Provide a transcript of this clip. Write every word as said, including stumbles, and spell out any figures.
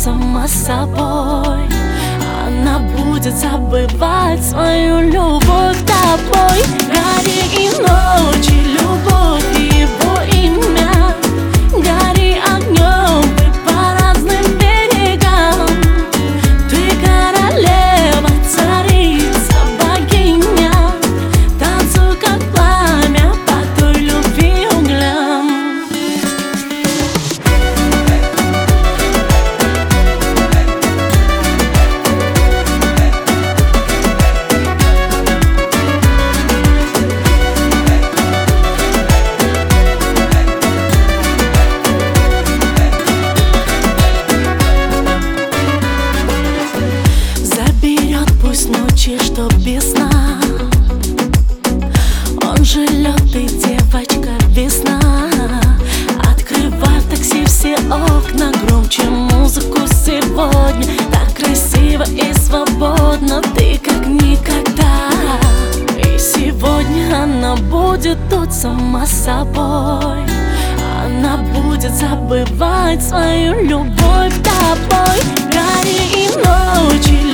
сама собой. Она будет забывать свою любовь тобой. Гори и ночи, любовь его имя. Гори огнем и по разным берегам. Ты королева, царица, богиня. Танцуй, как пламя, по той любви углям. Пусть ночи, что без сна. Он же лед, ты девочка весна. Открывай в такси все окна, громче музыку сегодня. Так красиво и свободно, ты как никогда. И сегодня она будет тут сама собой. Она будет забывать свою любовь тобой. Гори и ночи,